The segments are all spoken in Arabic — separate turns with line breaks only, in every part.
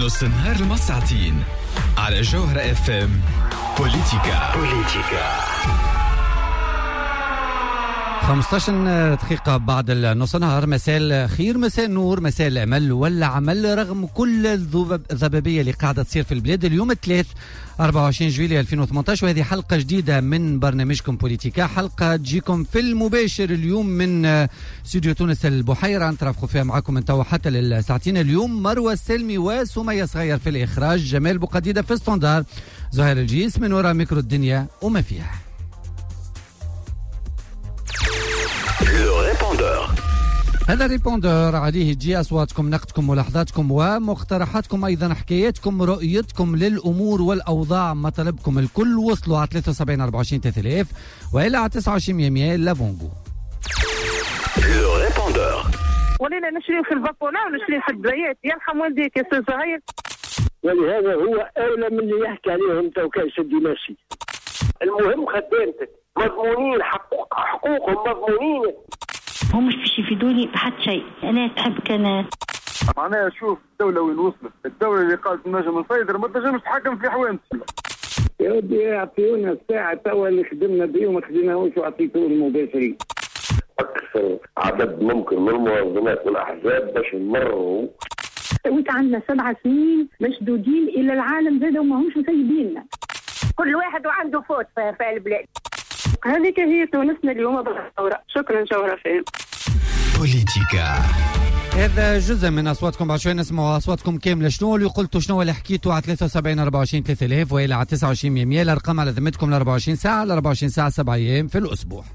نص النهار المساعتين على جوهرة اف ام. بوليتيكا
15 دقيقة بعد النص نهار. مساء الخير، مساء النور، مساء الأمل والعمل. رغم كل الضبابية اللي قاعدة تصير في البلاد، اليوم الثلاث 24 جويلية 2018 وهذه حلقة جديدة من برنامجكم بوليتيكا، حلقة تجيكم في المباشر اليوم من استوديو تونس البحيرة. نترافقوا فيها معكم من توا حتى للساعتين. اليوم مروة السلمي وسمية صغير في الإخراج، جمال بوقديدة في ستاندار، زهير الجيس من وراء ميكرو الدنيا وما فيها. هذا الريبوندور عليه تجي أصواتكم، نقدكم، ملاحظاتكم ومقترحاتكم، أيضا حكاياتكم، رؤيتكم للأمور والأوضاع، مطالبكم الكل. وصلوا على 73 24 3000 وإلى على 29 100 لافونغو.
ولينا نشري في البابونا ونشري في الدريات. يرحم والديك يا سي زهير.
ولهذا هو أولى من اللي يحكي عليهم توكاي سدي ماشي. المهم خدامتك مضمونين، حقوقهم مضمونين.
هم مش باش يفيدوني بحد شيء. انا تحب كان
معناها شوف الدولة وين وصلت، الدولة اللي قالت نجم نسيطر ما تنجمش تحكم في حوانتي.
يا ودي يعطيونا الساعة توا اللي خدمنا بيه وما خديناهوش وعطيتوه المباشرين. أكثر عدد ممكن من المنظمات والأحزاب باش نمروا.
وانت عندنا 7 سنين مشدودين إلى العالم زاد وما همش مسيبيننا.
كل واحد وعنده فوت في البلاد. هذيك هي تونسنا اليوم بالثورة. شكرا جوهرة فهم.
بوليتيكا.
هذا جزء من أصواتكم، بعد شوي نسمعوا أصواتكم كاملة. شنو اللي قلتوا، شنو اللي حكيتوا على 73 24 3000 وإلى على 29 100. الأرقام على ذمتكم ل 24 ساعة، ل 24 ساعة 7 أيام في الأسبوع.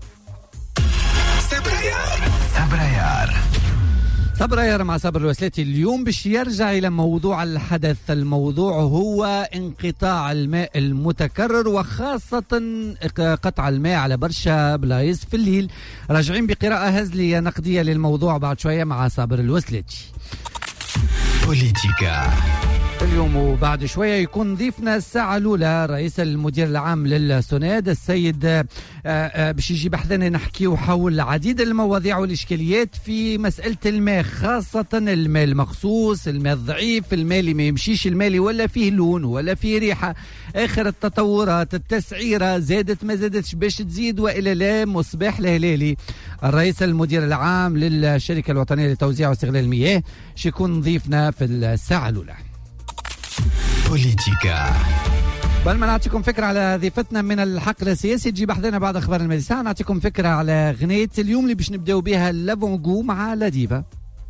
صبريار مع صبر الوسلاتي. اليوم باش يرجع إلى موضوع الحدث. الموضوع هو انقطاع الماء المتكرر، وخاصة قطع الماء على برشا بلايص في الليل. راجعين بقراءة هزلية نقدية للموضوع بعد شوية مع صبر الوسلاتي.
بوليتيكا
اليوم وبعد شوية يكون ضيفنا الساعة الأولى رئيس المدير العام للسوناد السيد باش يجي بحثنا نحكيه حول العديد المواضيع والإشكاليات في مسألة الماء، خاصة الماء المخصوص، الماء الضعيف، الماء اللي ما يمشيش، الماء اللي ولا فيه لون ولا فيه ريحة. آخر التطورات، التسعيرة زادت ما زادتش باش تزيد وإلا لا. مصباح الهلالي الرئيس المدير العام للشركة الوطنية لتوزيع واستغلال المياه شيكون ضيفنا في الساعة الأولى.
بوليتيكا.
بل ما نعطيكم فكرة على ضيفتنا من الحقل السياسي تجي بحثنا بعد أخبار المديسة. نعطيكم فكرة على غنية اليوم اللي باش نبداو بها لافونغو مع لديفا.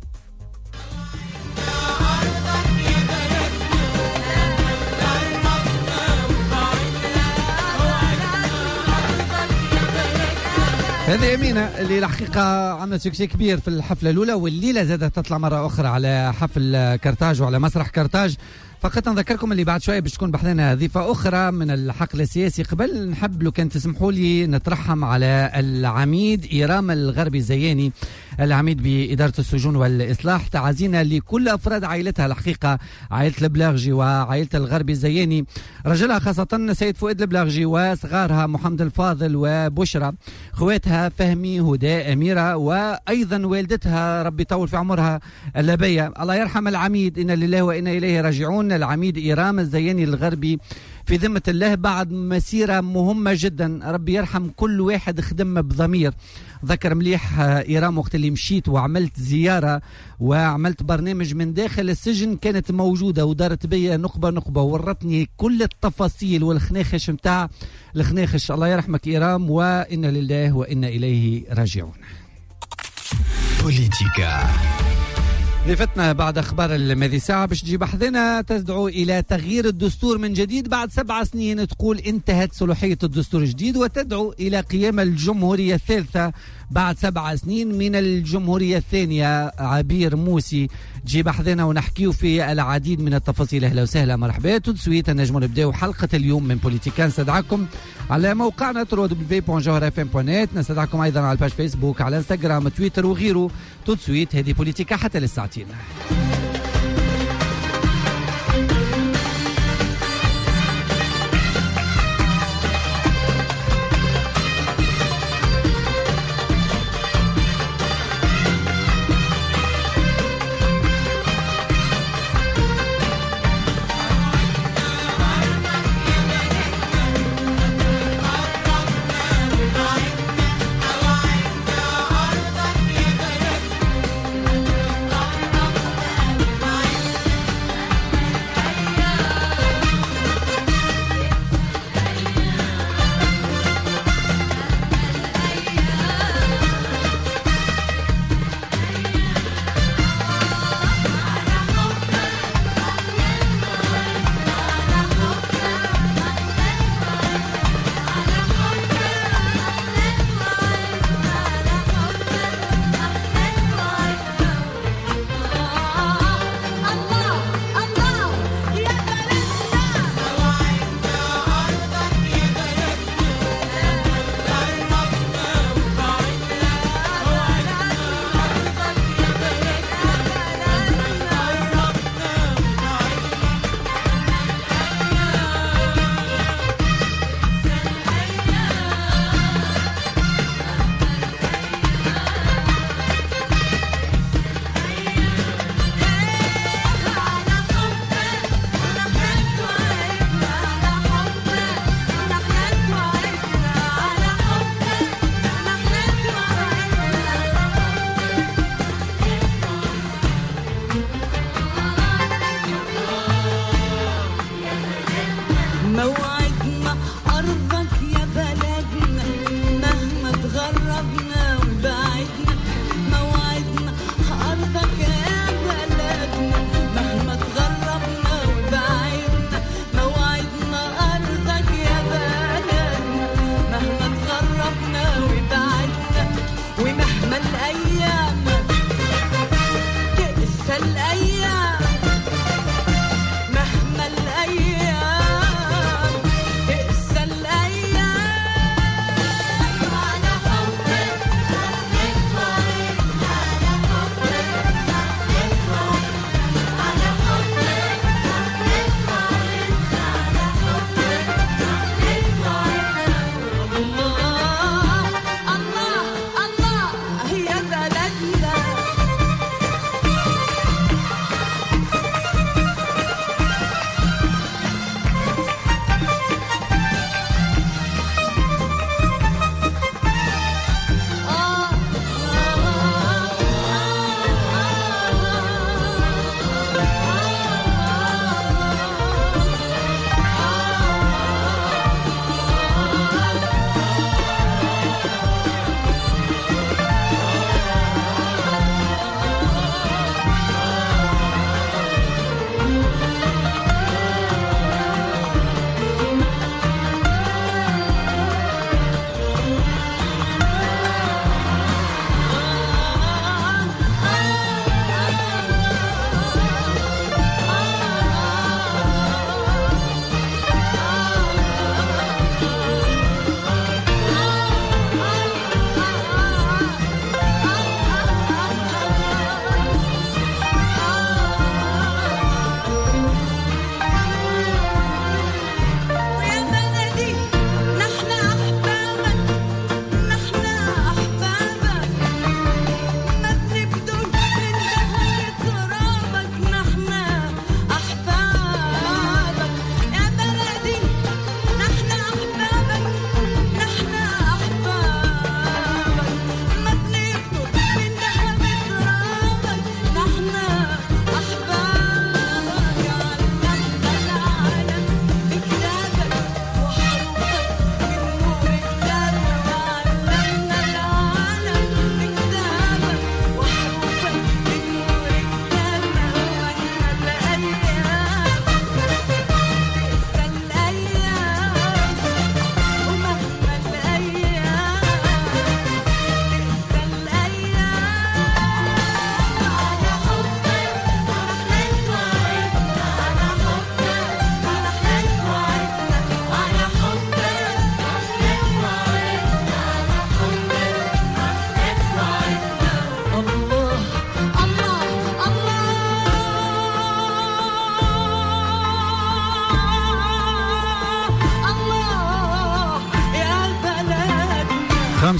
هذه أمينة اللي الحقيقة عملت سكسي كبير في الحفلة الأولى، والليلة زادت تطلع مرة أخرى على حفل كرتاج وعلى مسرح كرتاج. فقط نذكركم اللي بعد شوية باش تكون بحثنا ضيفة أخرى من الحقل السياسي. قبل نحب لو كان تسمحوا لي نترحم على العميد إيرام الغربي الزياني، العميد بإدارة السجون والإصلاح. تعازينا لكل أفراد عائلتها، الحقيقة عائلة البلاغجي وعائلة الغربي الزياني، رجلها خاصة سيد فؤاد البلاغجي وصغارها محمد الفاضل وبشرى، خواتها فهمي، هدى، أميرة، وأيضا والدتها ربي يطول في عمرها اللبية. الله يرحم العميد، إنا لله وإنا إليه راجعون. العميد إيرام الزياني الغربي في ذمة الله بعد مسيرة مهمة جدا. ربي يرحم كل واحد خدم بضمير. ذكر مليح إيرام وقت اللي مشيت وعملت زيارة وعملت برنامج من داخل السجن، كانت موجودة ودارت بي نقبة ورتني كل التفاصيل والخناخش متاع الخناخش. الله يرحمك إيرام، وإنا لله وإنا إليه راجعون.
بوليتيكا.
ضيفتنا بعد أخبار الماضي ساعة باش تجي بحثنا تدعو إلى تغيير الدستور من جديد بعد 7 سنين. تقول انتهت صلاحية الدستور الجديد، وتدعو إلى قيام الجمهورية الثالثة بعد 7 سنين من الجمهورية الثانية. عبير موسي تجي بحثنا ونحكيه في العديد من التفاصيل. أهلا وسهلا، مرحبا. تسويت نجموا نبداو حلقة اليوم من بوليتيكا. نستدعكم على موقعنا www.jawharfm.net. نستدعكم أيضا على الباج فيسبوك، على انستغرام، تويتر وغيره. تسويت هذه بوليتيكا حتى للساعتين.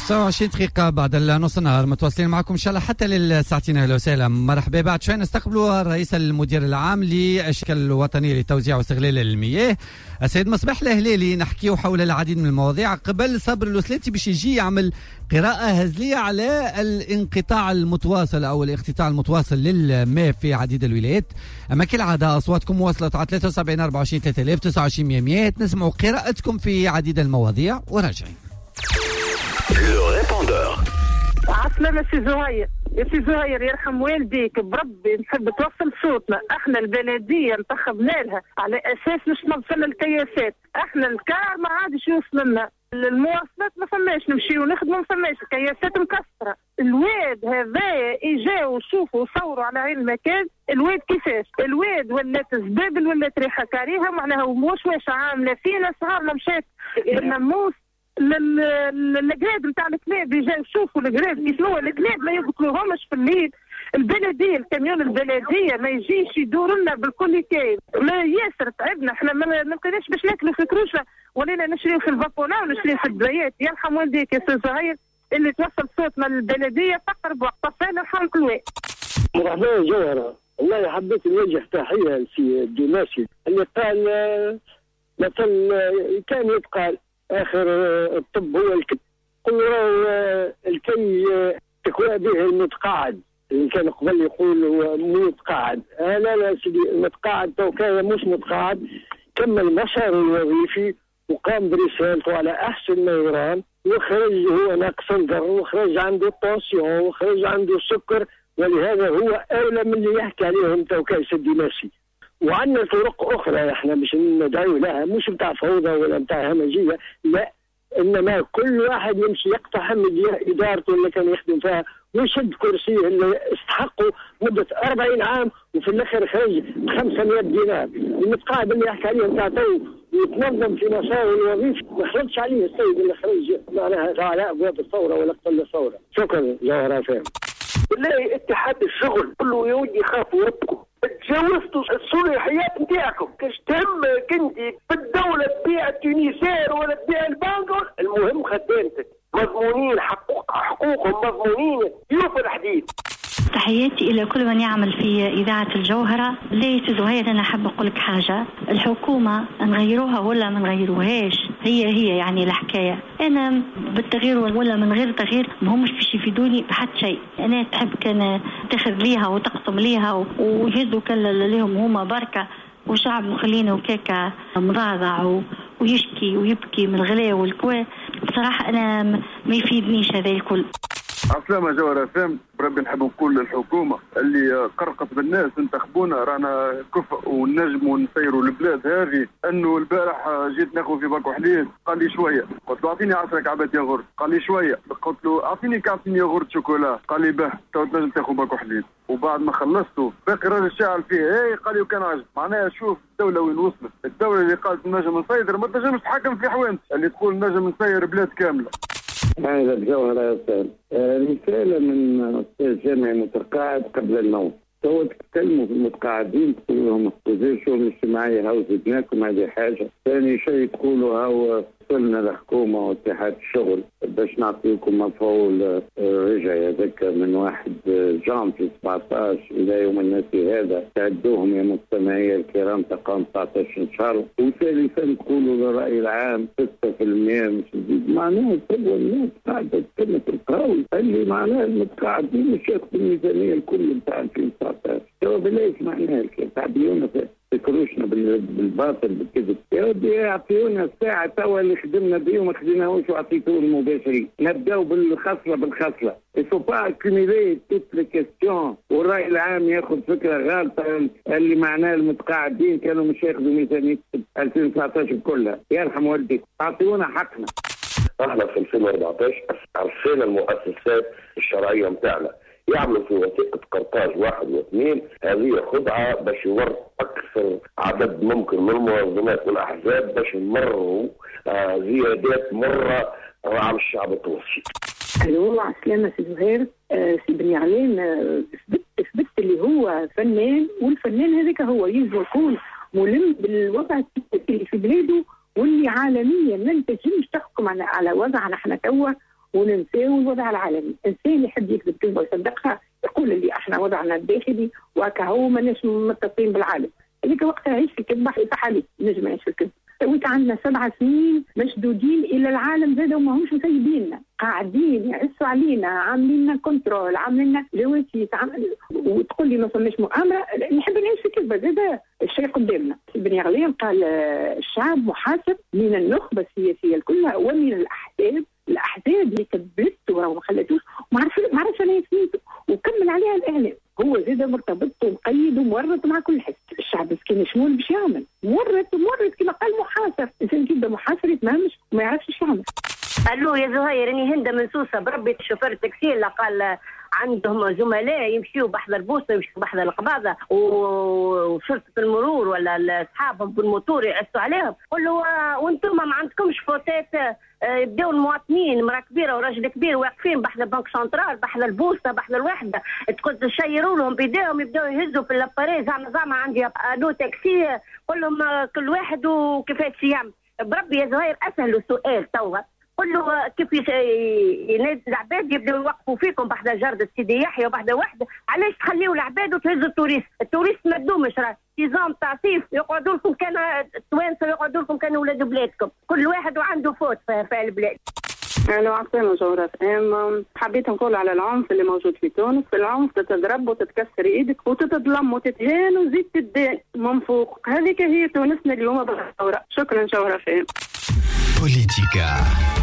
29 دقيقة بعد نص النهار، متواصلين معكم إن شاء الله حتى للساعتين. أهلا وسهلا، مرحبا. بعد شوي نستقبلوا الرئيس المدير العام للشركة الوطنية لتوزيع واستغلال المياه السيد مصباح الهلالي. نحكيو حول العديد من المواضيع. قبل صبر الوسلاتي باش يجي يعمل قراءة هزلية على الانقطاع المتواصل أو الاقتطاع المتواصل للماء في عديد الولايات. أما كالعادة أصواتكم وصلت على 73 24 3000 29 100. نسمعوا قراءتكم في عديد المواضيع وراجعين.
عسلامة سي زهير. يا سي زهير يرحم والديك بربي، نحب توصل صوتنا. احنا البلديه انتخبنا لها على اساس مش نوصل الكياسات. احنا الكار ما عادش يوصل لنا، المواصلات ما فماش نمشيو نخدموا، ما فماش الكياسات مكسره. الواد هذا اجاو وشوفوا وصوروا على عين المكان. الواد كيفاش الواد ولات زبابل، ولات ريحه كريهه، معناها مش واش عامله فينا. صغارنا مشات بالناموس الجراد نتاع الكلاب، يجاو يشوفوا الجراد كيف هو. الكلاب ما يقتلوهمش في الليل. البلديه الكاميون البلديه ما يجيش يدور لنا بالكل كاين. ما ياسر تعبنا احنا، ما لقيناش باش ناكلوا في كروشه، ولينا نشريو في البابونا ونشريو في الدريات. يرحم والديك يا سي زهير اللي توصل صوتنا للبلديه فقر بوقت فانا نحن كلوات.
مرحبا جوهره، والله حبيت نوجه تحيه لسي الدماسي اللي قال مثل كان يتقال اخر الطب هو الكي. قل الكي تكوى به المتقاعد، اللي كان قبل يقول هو متقاعد. لا سيدي، المتقاعد تو كان مش متقاعد، كمل مساره الوظيفي وقام برسالته على احسن ما يرام، وخرج هو ناقص الدر، وخرج عنده الطاسيون، وخرج عنده السكر، ولهذا هو اولى من اللي يحكي عليهم تو كان سيدي ماشي. وعندنا طرق اخرى احنا مش ندعو لها، مش بتاع فوضى ولا بتاع همجيه، لا، انما كل واحد يمشي يقتحم ادارته اللي كان يخدم فيها ويشد كرسيه اللي استحقه مده 40 عام، وفي الاخر خرج ب 500 دينار. المتقاعد اللي يحكي عليه بتاع تو ويتنظم في مساره الوظيفي ما خرجش عليه السيد اللي خرج معناها على ابواب الثوره ولا قبل الثوره. شكرا جوهره فهم. بالله اتحاد الشغل كله يا ودي خافوا ربكم، تجاوزتوا الصلاحيات نتاعكم. كاش تهم كنتي في الدوله تبيع التونسير ولا تبيع البنك، المهم خدامتك مضمونين، حقوقهم مضمونين يوفى الحديد.
تحياتي إلى كل من يعمل في إذاعة الجوهرة. ليه زهير أنا حابة أقول لك حاجة، الحكومة نغيروها ولا ما نغيروهاش هي يعني الحكاية. أنا بالتغيير ولا من غير تغيير ما همش باش يفيدوني بحد شيء. أنا تحب كان تاخذ ليها وتقسم ليها ويهزوا كل لهم هما بركة، وشعب مخلينا وكاكا مضاضع ويشكي ويبكي من الغلاء والكوا. بصراحة أنا ما يفيدنيش هذا الكل.
عسلامة جوهرة فهم. بربي نحب نقول للحكومة اللي قرقت بالناس انتخبونا رانا كفء ونجموا نسيروا البلاد هذه. انه البارح جيت ناخذ في باكو حليب، قال لي شوية، قلت له اعطيني 10 كعبات ياغورت، قال لي شوية، قلت له اعطيني كعبتين ياغورت شوكولا، قال لي به تو تنجم تاخذ باكو حليب. وبعد ما خلصته باقي الراجل شاعل فيه قال لي وكان عجب. معناها شوف الدولة وين وصلت. الدولة اللي قالت نجم نسير ما تنجمش تحكم في حوانت، اللي تقول نجم نسير بلاد كاملة.
هذا الجوهرة يا أستاذ. رسالة من أستاذ جامعي متقاعد قبل الموت. تو تتكلموا في المتقاعدين تقولوا لهم اخذوا الشؤون الاجتماعية، هاو زدناكم، هذه حاجة. ثاني شيء تقولوا هاو وصلنا الحكومة واتحاد الشغل باش نعطيكم مفعول رجعي هذاك من 1 جانفي 17 إلى يوم الناس هذا، تعدوهم يا مستمعي الكرام تقام 19 شهر. وثالثا تقولوا للرأي العام 6% مش جديد. معناها تبغى الناس قاعدة تتكلم في القهوي اللي معناها المتقاعدين مش ياخذوا الميزانية الكل بتاع 2019. تو بلاش معناها تعبيونا تكروشنا بالباطل بالكذب. يا ودي يعطيونا الساعة توا اللي خدمنا بيه وما خدمناهوش وعطيتوه المباشرين. نبداو بالخصلة. يفو با اكيميلي توت لي كيستيون والرأي العام ياخذ فكرة غالطة اللي معناه المتقاعدين كانوا مش ياخذوا ميزانية 2019 كلها. يرحم والديك، اعطيونا حقنا. احنا في 2014 عرفنا المؤسسات الشرعية متاعنا يعملوا في وثيقة قرطاج 1 و2. هذه خدعة باش يورط أكثر عدد ممكن من المنظمات والأحزاب باش يمروا زيادات مرة على الشعب التونسي.
والله عسلامة سي زهير. سي بن علان اثبت اللي هو فنان، والفنان هذاك هو يجب يكون ملم بالوضع السياسي اللي في بلاده واللي عالميا ما تنجمش تحكم على وضعنا احنا توا وننساو الوضع العالمي. الانسان يحب يكذب كذبه ويصدقها يقول اللي احنا وضعنا الداخلي وكهو ماناش متصلين بالعالم، هذيك وقتها عيش في الكذبه يصح عليك نجم يعيش في الكذب. تويت عندنا 7 سنين مشدودين الى العالم زاد وما همش مسيبيننا، قاعدين يعسوا علينا، عاملين لنا كنترول، عاملين لنا جواسيس، وتقول لي ما فماش مؤامره. نحب نعيش في كذبه زاد الشيء قدامنا. بن يغلين قال الشعب محاسب من النخبه السياسيه كلها ومن الاحزاب اللي كذبت وما خلتوش ما عرفش انا سميته وكمل عليها الاعلام. هو زاد مرتبط ومقيد ومورط مع كل حزب. الشعب مسكين شمول باش يعمل؟ مورط كما قال محاسب. الانسان كي يبدا محاسب يتمامش وما يعرفش ايش يعمل.
الو يا زهير، راني هند من سوسه بربي شوفير التاكسي اللي قال عندهم زملاء يمشيوا بحذا البوسه يمشيوا بحذا القباضه وشرطه المرور ولا اصحابهم بالموتور يعسوا عليهم. قول له وانتم ما عندكمش فوتات؟ يبداو المواطنين مرا كبيره وراجل كبير واقفين بحذا البنك سنترال بحذا البوسه بحذا الوحده، تقول تشيروا لهم بيديهم يبداو يهزوا في الاباري زعما عندي الو تاكسي. قول لهم كل واحد وكيفاش يعمل. بربي يا زهير اسهل سؤال توا، قل له كيف ينادي العباد يبداو يوقفوا فيكم بحذا جرد سيدي يحيى وبحذا وحده، علاش تخليوا العباد وتهزوا التوريست ما تدومش راه نظام تعصيف يقعدوا لكم كان التوانسه يقعدوا لكم كان ولاد بلادكم، كل واحد وعنده فوت في البلاد.
أهلا وسهلا جوهرة. حبيت نقول على العنف اللي موجود في تونس. العنف تتضرب وتتكسر ايدك وتتظلم وتتهان وزيد تدان من فوق. هذيك هي تونسنا اليوم بالثورة. شكرا جوهرة فهم.
بوليتيكا.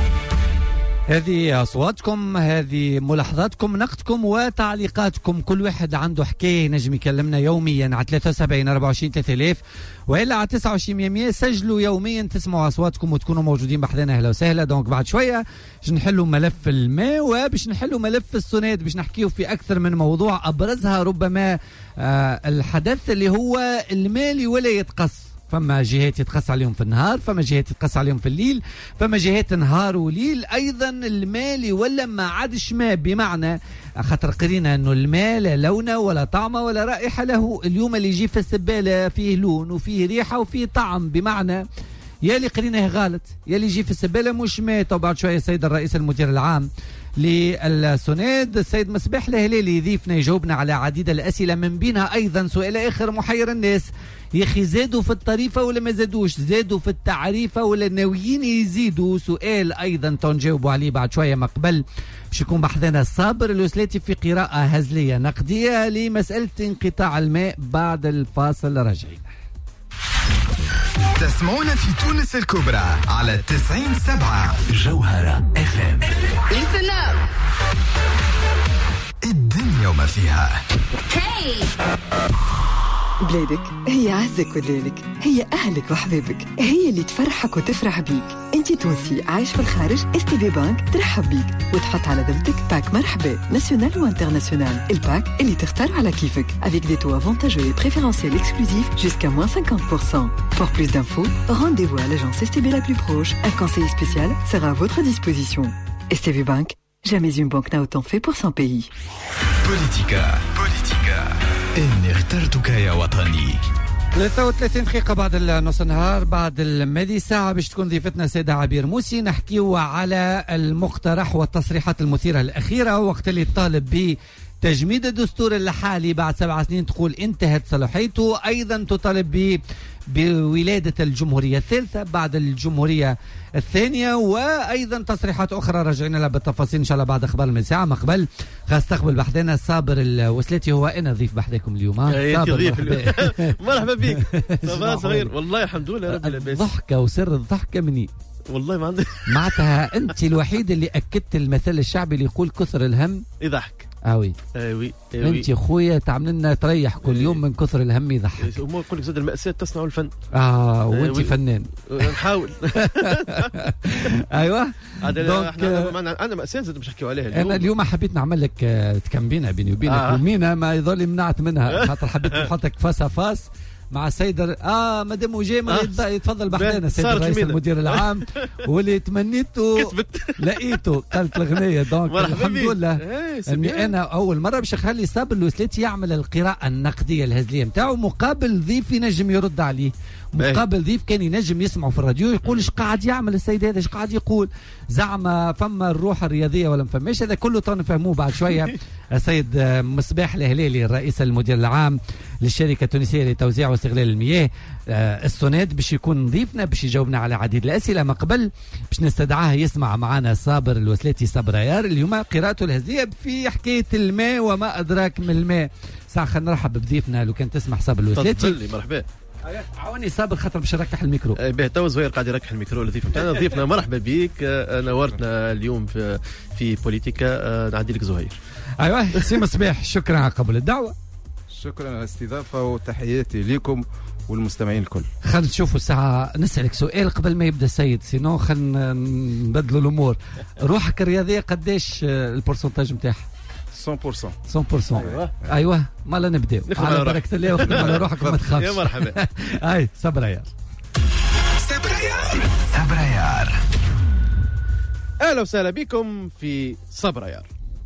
هذه أصواتكم، هذه ملاحظاتكم، نقدكم وتعليقاتكم. كل واحد عنده حكاية نجم يكلمنا يوميا على 73 24 3000 وإلا على 29 100. سجلوا يوميا تسمعوا أصواتكم وتكونوا موجودين بحذنا. أهلا وسهلا. دونك بعد شوية باش نحلوا ملف الماء وباش نحلوا ملف السوناد، باش نحكيوا في أكثر من موضوع، أبرزها ربما الحدث اللي هو المالي ولا يتقص. فما جهات يتقص عليهم في النهار، فما جهات يتقص عليهم في الليل، فما جهات نهار وليل. ايضا المالي ولا ما عادش ما، بمعنى خاطر قرينا انه الماء لا لون ولا طعم ولا رائحه له. اليوم اللي يجي في السباله فيه لون وفيه ريحه وفيه طعم، بمعنى يا اللي قريناه غلط يا اللي يجي في السباله مش مات. وبعد شويه السيد الرئيس المدير العام للسوناد السيد مصباح الهلالي يضيفنا يجاوبنا على عديد الأسئلة، من بينها أيضا سؤال آخر محير الناس. يا أخي زادوا في الطريفة ولا ما زادوش؟ زادوا في التعريفة ولا ناويين يزيدوا؟ سؤال أيضا تنجاوبوا عليه بعد شوية. ما قبل باش يكون بحثنا الصابر الوسلاتي في قراءة هزلية نقدية لمسألة انقطاع الماء. بعد الفاصل راجعين.
تسمعون في تونس الكبرى على 90.7 جوهرة FM. الدنيا وما فيها.
بلادك هي عزك ودلالك، هي أهلك وحبابك، هي اللي تفرحك وتفرح بيك. انتي تونسي عايش في الخارج، STB بانك ترحب بيك وتحط على ذمتك باك مرحبا ناسيونال وانترناسيونال. الباك اللي تختار على كيفك avec des taux avantageux et préférentiels exclusifs jusqu'à moins 50%. Pour plus d'infos, rendez-vous à l'agence STB la plus proche. Un conseiller spécial sera à votre disposition. STB Bank, jamais une banque n'a autant fait pour son pays.
بوليتيكا. إني اخترتك يا وطني.
33 دقيقة بعد نص النهار، بعد المادي ساعة باش تكون ضيفتنا سيدة عبير موسي. نحكيو على المقترح والتصريحات المثيرة الأخيرة، وقت اللي طالب بتجميد الدستور الحالي بعد 7 سنين تقول انتهت صلاحيته. أيضا تطالب بولادة الجمهورية الثالثة بعد الجمهورية الثانية، وأيضا تصريحات أخرى رجعنا لها بالتفاصيل إن شاء الله بعد أخبار من ساعة. ما قبل استقبل بحثنا صابر الوسلاتي، هو أنا ضيف بحثكم اليوم. صابر
مرحبا بك. صباح صغير والله الحمد لله رب العالمين.
الضحكة وسر الضحكة مني
والله ما عندي
معناتها أنت الوحيد اللي أكدت المثل الشعبي اللي يقول كثر الهم
يضحك.
اوي انت خويا تعمل لنا تريح كل يوم من كثر الهم يضحك.
وما نقول لك زاد المأساة تصنع الفن.
وانت فنان.
نحاول.
ايوه
انا مأساة زاد مش نحكيو عليها اليوم.
انا اليوم حبيت نعمل لك تكمبينه بيني وبينك. ومينا ما يظل منعت منها خاطر حبيت نحطك فاس فاس مع السيد مادام وجاي يتفضل بحدنا السيد الرئيس المدير العام واللي تمنيته لقيته قالت الغنية. دونك الحمد لله اني انا اول مره باش نخلي صابر الوسلاتي يعمل القراءه النقديه الهزليه نتاعو مقابل ضيف ينجم يرد عليه، مقابل ضيف كان ينجم يسمعه في الراديو يقول ايش قاعد يعمل السيد هذا، ايش قاعد يقول، زعما فما الروح الرياضيه ولا ما فماش. هذا كله نفهموه بعد شويه. السيد مصباح الهلالي الرئيس المدير العام للشركه التونسيه لتوزيع واستغلال المياه السوناد باش يكون ضيفنا باش يجاوبنا على عديد الاسئله. ما قبل باش نستدعاه يسمع معنا صابر الوسلاتي صابر عيار اليوم قراءته الهزليه في حكايه الماء وما ادراك من الماء. ساعه خلينا نرحب بضيفنا لو كان تسمح صابر الوسلاتي.
تفضل مرحبا.
عاوني صابر خاطر باش نركح الميكرو.
به تو زهير قاعد يركح الميكرو للضيف نتاعنا. ضيفنا مرحبا بك، نورتنا اليوم في بوليتيكا. نعدي لك زهير.
ايوه سي مصباح، شكرا على قبول الدعوه.
شكرا على الاستضافه وتحياتي لكم والمستمعين الكل.
خلينا نشوفوا الساعه. نسالك سؤال قبل ما يبدا السيد، سينو خلينا نبدلوا الامور. روحك الرياضيه قداش البورسنتاج نتاعها؟ 100%. ايوه مالا نبداو على بركه الله وخدم على روحك وما تخافش.
يا مرحبا.
اي صبر عيار.
صبر عيار.
اهلا وسهلا بكم في صبر عيار.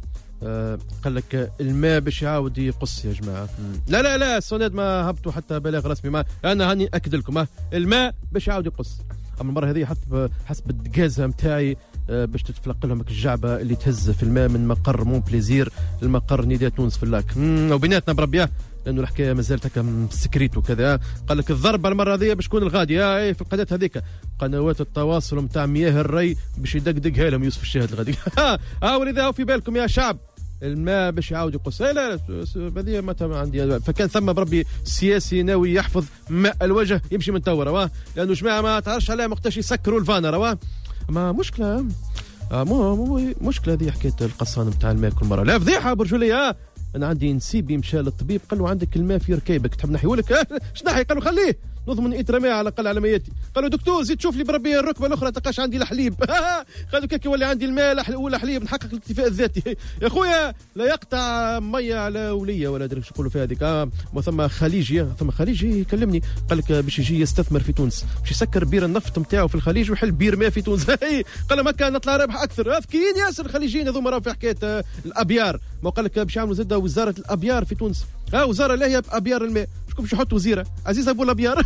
قال لك الماء باش يعاود يقص يا جماعه. لا السوناد ما هبطوا حتى بلاغ رسمي. ما انا هاني اكد لكم الماء باش يعاود يقص. اما المره هذه حسب الدقازه نتاعي باش تتفلق لهم الجعبه اللي تهز في الماء من مقر مون بليزير لمقر نداء تونس في اللاك. وبيناتنا بربياه لانه الحكايه مازالت هكا سكريت وكذا. قال لك الضربه المره هذه باش تكون الغاديه في القناه هذيك قنوات التواصل نتاع مياه الري باش يدقدقها لهم يوسف الشاهد الغادي. ولذا في بالكم يا شعب الماء باش يعاود يقص. لا هذه ما عندي. فكان ثم بربي سياسي ناوي يحفظ ماء الوجه يمشي من توا لانه جماعه ما تعرفش عليها وقتاش يسكروا الفانا ما مشكله. مو مشكله هذه حكايه القصان نتاع الماء كل مره. لا فضيحه برجوليه. انا عندي نسيبي مشى للطبيب قال له عندك الماء في ركيبك تحب نحيولك؟ اش نحي؟ قال له خليه نضمن يترميها على الاقل على ميتي. قالوا دكتور زيد شوف لي بربي الركبه الاخرى تلقاش عندي الحليب. قالوا كيك يولي عندي الماء ولا حليب نحقق الاكتفاء الذاتي. يا خويا لا يقطع ميه على وليه ولا ادري ايش يقولوا في هذيك. ثم خليجي يكلمني قال لك باش يجي يستثمر في تونس باش يسكر بير النفط نتاعو في الخليج ويحل بير ماء في تونس. قال ما كان نطلع رابح اكثر. ذكيين ياسر الخليجيين هذوما راهو في حكايه الابيار. ما قال لك باش يعملوا زاده وزاره الابيار في تونس. وزاره لا هي بابيار الماء. شكون باش يحط وزيره عزيز ابو الابيار؟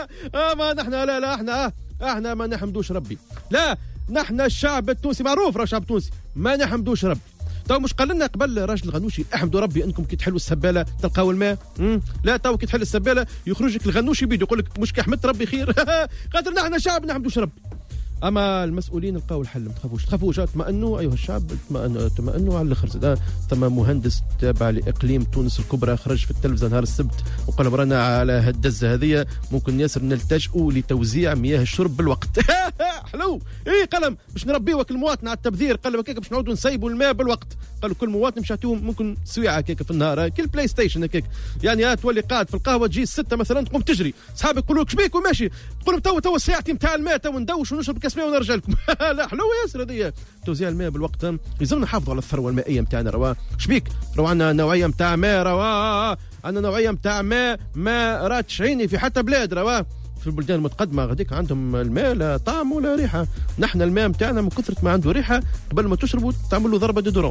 ما نحن لا احنا ما نحمدوش ربي. لا نحن الشعب التونسي معروف راه شعب تونسي ما نحمدوش ربي. تو مش قال لنا قبل راجل الغنوشي احمدوا ربي انكم كي تحلوا السباله تلقاو الماء. لا تو كي تحل السباله يخرج لك الغنوشي بيدو يقول لك مش كحمدت ربي خير. خاطر نحن شعب نحمدوش ربي. اما المسؤولين لقاو الحل. ما تخافوش اطمئنوا ايها الشعب اطمئنوا على الاخر. ثم مهندس تابع لاقليم تونس الكبرى خرج في التلفزه نهار السبت وقال رانا على هالدزه هذه ممكن ياسر نلتجئوا لتوزيع مياه الشرب بالوقت. حلو قلم باش نربيوك المواطن على التبذير. قال هكاك باش نعودوا نسيبوا الماء بالوقت. قالوا كل مواطن باش يعطيهم ممكن سويعه هكاك في النهار كل بلاي ستيشن هكاك. يعني تولي قاعد في القهوه تجي 6 مثلا تقوم تجري صحابك يقولوا لك شبيك وماشي تقول لهم تو ساعتي نتاع الماء تو ندوش ونشرب كاس ماء ونرجع لكم. لا حلوه ياسر هذه توزيع الماء بالوقت. يلزمنا نحافظوا على الثروه المائيه نتاعنا. شبيك عندنا نوعيه نتاع ماء عندنا نوعيه نتاع ماء ما راتش عيني في حتى بلاد في البلدان المتقدمه غاديك عندهم الماء لا طعم ولا ريحه. نحن الماء نتاعنا من كثره ما عنده ريحه قبل ما تشربوا تعمل له ضربه دودرون.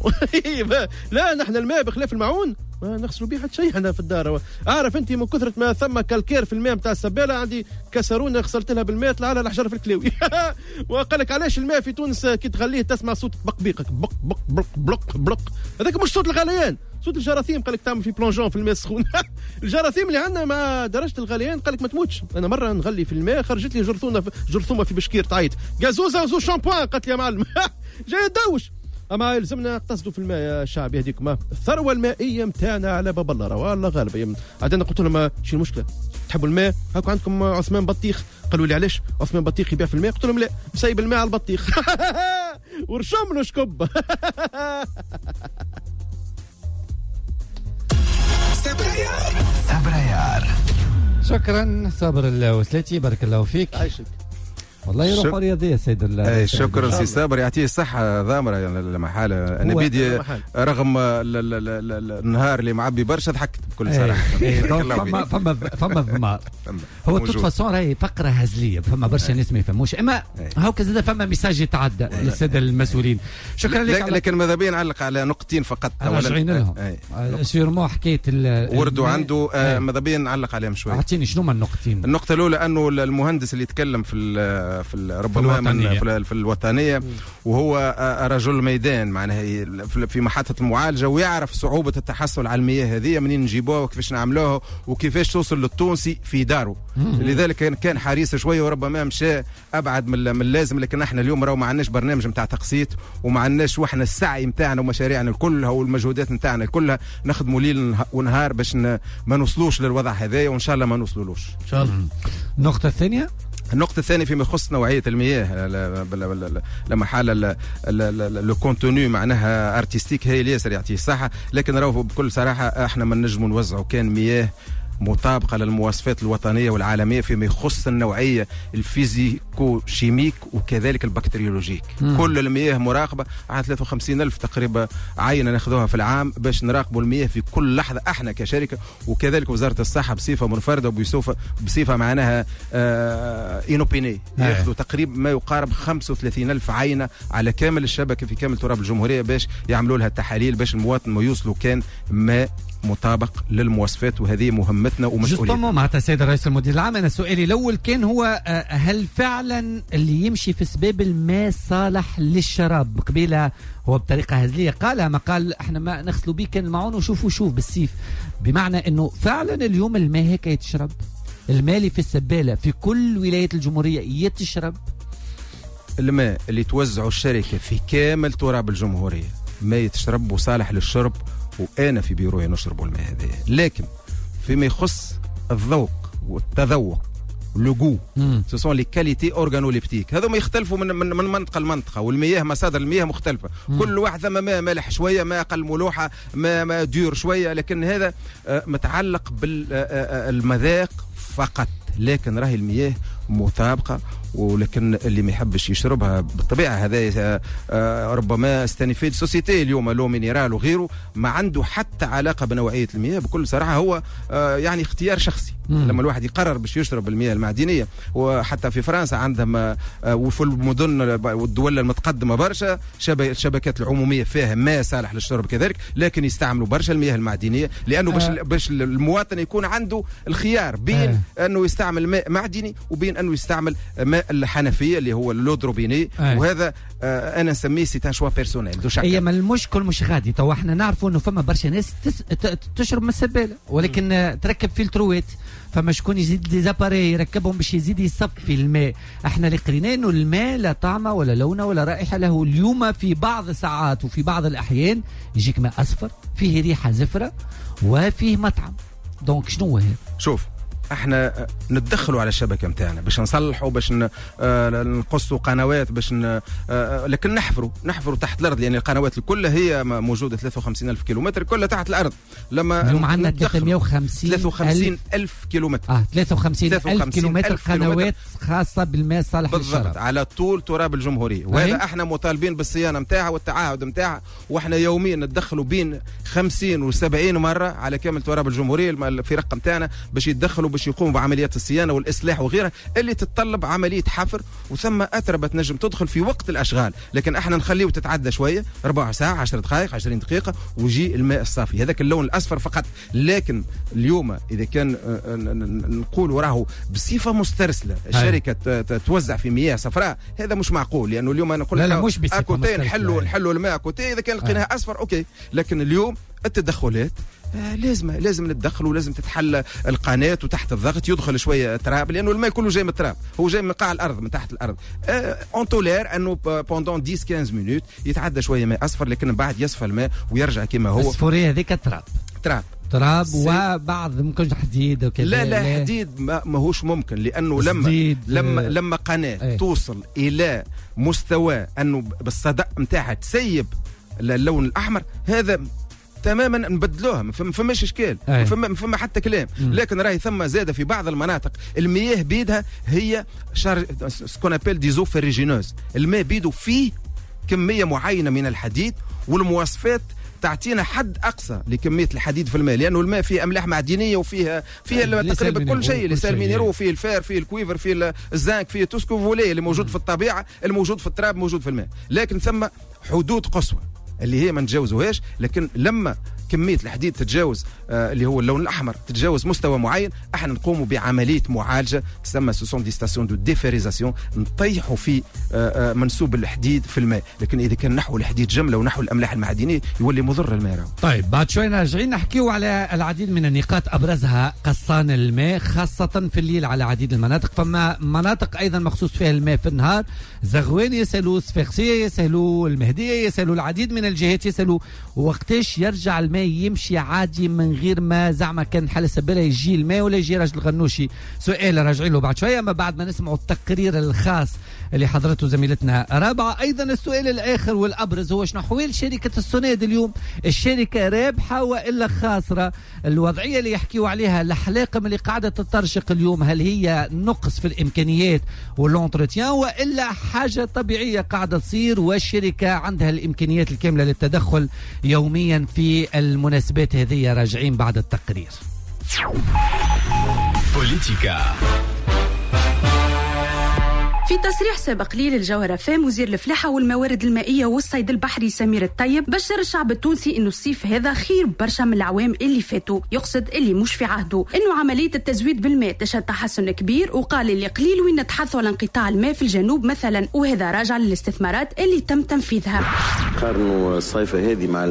لا نحن الماء بخلاف المعون ما نغسلوا به حتى شيء احنا في الدار. عارف انت من كثره ما ثم كالكير في الماء نتاع السباله عندي كسرونه غسلت لها بالماء طلع لها الحجر في الكلاوي. وقال لك علاش الماء في تونس كي تغليه تسمع صوت بقبيقك بق بق بق بق بق. هذاك مش صوت الغليان صوت الجراثيم. قال لك تعمل في بلونجون في الماء السخون. الجراثيم اللي عندنا مع درجه الغليان قال لك ما تموتش. انا مره نغلي في الماء خرجت لي جرثومه في بشكير تعيط غازوزه وزو شامبوان قالت لي يا معلم. جاي تدوش. اما يلزمنا نقتصدوا في الماء يا شعب يهديكم. الثروه المائيه نتاعنا على باب الله والله غالبا. عاد قلت لهم شي المشكله تحبوا الماء هاكو عندكم عثمان بطيخ. قالوا لي علاش عثمان بطيخ يبيع في الماء؟ قلت لهم لا مسيب الماء على البطيخ. ورشم له شكب.
صبر عيار.
شكرا صابر الوسلاتي بارك الله فيك.
عايشك.
والله يروحوا رياضيه سيد
شكرا سي صابر يعطيه الصحه ضامره يعني المحاله. انا بيدي رغم النهار اللي معبي برشا ضحكت بكل صراحه.
فما ضمار. هو توت فاسون راهي فقره هزليه، فما برشا ناس ما يفهموش، اما هاكا زاد فما ميساج يتعدى للساده المسؤولين. شكرا لك.
لكن ماذا بيا نعلق على نقطتين فقط.
راجعين لهم سيرمون حكايه
وردوا عنده ماذا بيا نعلق عليهم شوي.
اعطيني شنو هما النقطتين.
النقطه الاولى انه المهندس اللي يتكلم في ربما في الوطنيه وهو رجل ميدان معناها في محطه المعالجه ويعرف صعوبه التحصل على المياه هذه منين نجيبوها وكيفاش نعملوها وكيفاش توصل للتونسي في داره. لذلك كان حريص شويه وربما مشى ابعد من اللازم. لكن احنا اليوم راهو ما عندناش برنامج نتاع تقسيط وما عندناش وحنا السعي نتاعنا ومشاريعنا كلها والمجهودات نتاعنا كلها نخدموا ليل ونهار باش ما نوصلوش للوضع هذايا وان شاء الله ما نوصلولوش ان شاء الله.
النقطه الثانيه
فيما يخص نوعيه المياه لما حال لو كونتوني معناها ارتستيك هي اللي ياسر يعطيه الصحه. لكن راهو بكل صراحه احنا ما نجموا نوزعوا كان مياه مطابقة للمواصفات الوطنية والعالمية فيما يخص النوعية الفيزيكو شيميك وكذلك البكتيريولوجيك. كل المياه مراقبة على 53,000 تقريبا عينة ناخذوها في العام باش نراقبوا المياه في كل لحظة احنا كشركة وكذلك وزارة الصحة بصفة منفردة وبصفة معناها إينوبيني ياخذوا تقريبا ما يقارب 35,000 عينة على كامل الشبكة في كامل تراب الجمهورية باش يعملوا لها التحاليل باش المواطن ما يوصلوا كان ما مطابق للمواصفات. وهذه مهمتنا ومسؤوليتنا.
معناتها السيد الرئيس المدير العام، انا سؤالي الاول كان هو هل فعلا اللي يمشي في سباب الماء صالح للشراب؟ قبيله هو بطريقه هزليه قالها، ما قال احنا ما نغسلوا بيه كان المعون وشوفوا شوف بالسيف، بمعنى انه فعلا اليوم الماء هيك يتشرب؟ الماء اللي في السباله في كل ولايات الجمهوريه يتشرب؟
الماء اللي توزعه الشركه في كامل تراب الجمهوريه ما يتشرب وصالح للشرب، وأنا في بيروي نشرب الماء هذا. لكن فيما يخص الذوق والتذوق لوغو سو لي كاليتي اورغانوليبتيك هذوما يختلفوا من منطقه لمنطقه، والمياه مصادر المياه مختلفه. كل واحد ثم ماء مالح شويه، ماء اقل ملوحه، ماء دور شويه، لكن هذا متعلق بالمذاق فقط. لكن راهي المياه مطابقه، ولكن اللي ما يحبش يشربها بالطبيعه هذا ربما ستانيفيد سوسيتي اليوم لو مينيرال وغيره ما عنده حتى علاقه بنوعيه المياه. بكل صراحه هو يعني اختيار شخصي. لما الواحد يقرر باش يشرب المياه المعدنيه، وحتى في فرنسا عندهم وفي المدن والدول المتقدمه برشا الشبكات العموميه فيها ماء صالح للشرب كذلك، لكن يستعملوا برشا المياه المعدنيه لانه باش المواطن يكون عنده الخيار بين انه يستعمل ماء معدني وبين انه يستعمل ماء الحنفيه اللي هو اللودروبيني. وهذا انا نسميه سي ان شوا بيرسونيل دو شاكا.
هي ما المشكل مش غادي تو احنا نعرفوا انه فما برشا ناس تشرب من السباله، ولكن تركب فلتروات، فما شكون يزيد دي زاباري يركبهم باش يزيد يصفي الماء. احنا اللي قرينا انه الماء لا طعم ولا لون ولا رائحه له. اليوم في بعض الساعات وفي بعض الاحيان يجيك ماء اصفر فيه ريحه زفره وفيه مطعم. دونك شنو هو هذا؟
شوف احنا نتدخلوا على الشبكه نتاعنا باش نصلحوا، باش نقصوا قنوات، باش لكن نحفروا تحت الارض، لان القنوات الكل هي موجوده 53,000 كيلومتر كلها تحت الارض. لما
اليوم عندنا 350,000
كيلومتر
53,000 كيلومتر قنوات خاصه بالماء الصالح للشرب
بالضبط على طول تراب الجمهوريه. وهذا احنا مطالبين بالصيانه نتاعها والتعاهد نتاعها، واحنا يوميا نتدخلوا بين 50 و70 مره على كامل تراب الجمهوريه. الفرق نتاعنا باش يتدخلوا باش يقوموا بعمليات الصيانه والاصلاح وغيرها اللي تتطلب عمليه حفر، وثم اتربه تنجم تدخل في وقت الاشغال. لكن احنا نخليه تتعدى شويه، ربع ساعه، 10 دقائق، 20 دقيقه، ويجي الماء الصافي هذاك اللون الاصفر فقط. لكن اليوم اذا كان نقول راهو بصفه مسترسله الشركه توزع في مياه صفراء، هذا مش معقول. لانه اليوم انا نقول
لا مش
اكوتين نحلوا الماء اكوتي، اذا كان لقيناها اصفر اوكي. لكن اليوم التدخلات لازم نتدخل، ولازم تتحل القناه، وتحت الضغط يدخل شويه تراب، لانه الماء كله جاي من التراب، هو جاي من قاع الارض، من تحت الارض. اون تولير انه بوندون 10-15 مينوت يتعدى شويه ماء اصفر، لكن من بعد يصفى الماء ويرجع كما هو.
الصفوريه هذيك تراب
وبعض
ممكن حديد وكذا.
لا حديد ماهوش ممكن، لانه لما قناه توصل الى مستوى انه بالصدأ نتاعها تسيب اللون الاحمر، هذا تماما نبدلوها، ما فماش اشكال، ما فما حتى كلام. لكن راهي ثم زاد في بعض المناطق المياه بيدها هي سكون ابيل دي زو فيريجينوز، الماء بيدو فيه كميه معينه من الحديد، والمواصفات تعطينا حد اقصى لكميه الحديد في الماء، لانه الماء فيه املاح معدنيه وفيه تقريبا كل شيء، لسان مينيرو، فيه الفار، فيه الكويفر، فيه الزنك، فيه توسكو فولي اللي موجود في الطبيعه، الموجود في التراب، موجود في الماء. لكن ثم حدود قصوى اللي هي ما نتجاوزوهاش. لكن لما كميه الحديد تتجاوز اللي هو اللون الاحمر تتجاوز مستوى معين، احنا نقوم بعمليه معالجه تسمى سوسون دي ستاسيون دو ديفيريزاسيون، نطيحوا في منسوب الحديد في الماء. لكن اذا كان نحو الحديد جمله ونحو الاملاح المعدنيه يولي مضر الماء.
طيب بعد شوي راجعين نحكيو على العديد من النقاط ابرزها قصان الماء خاصه في الليل على عديد المناطق. فما مناطق ايضا مخصوص فيها الماء في النهار، زغوان يسالوا، صفاقسيه يسالوا، المهديه يسالوا، العديد من الجهات يسالوا وقتاش يرجع الماء يمشي عادي من غير ما زعما كان حل سبيله يجي الماء ولا يجي راجل غنوشي. سؤال راجعين له بعد شويه، اما بعد ما نسمعوا التقرير الخاص اللي حضرته زميلتنا رابعه. ايضا السؤال الاخر والابرز هو شنو احوال شركه السوناد اليوم؟ الشركه رابحه والا خاسره؟ الوضعيه اللي يحكيوا عليها الحلاقم اللي قاعده تترشق اليوم، هل هي نقص في الامكانيات والونتروتيان والا حاجه طبيعيه قاعده تصير والشركه عندها الامكانيات الكامله للتدخل يوميا في المناسبات هذه؟ راجعين بعد التقرير.
بوليتيكا.
في تصريح سابق لي للجوهرة فام، وزير الفلاحة والموارد المائية والصيد البحري سمير الطيب بشر الشعب التونسي انه الصيف هذا خير برشا من العوام اللي فاتوا، يقصد اللي مش في عهده، انه عملية التزويد بالماء تشهد تحسن كبير، وقال اللي قليل وين نتحدثوا على انقطاع الماء في الجنوب مثلا، وهذا راجع للاستثمارات اللي تم تنفيذها.
قارنوا الصيفة هذه مع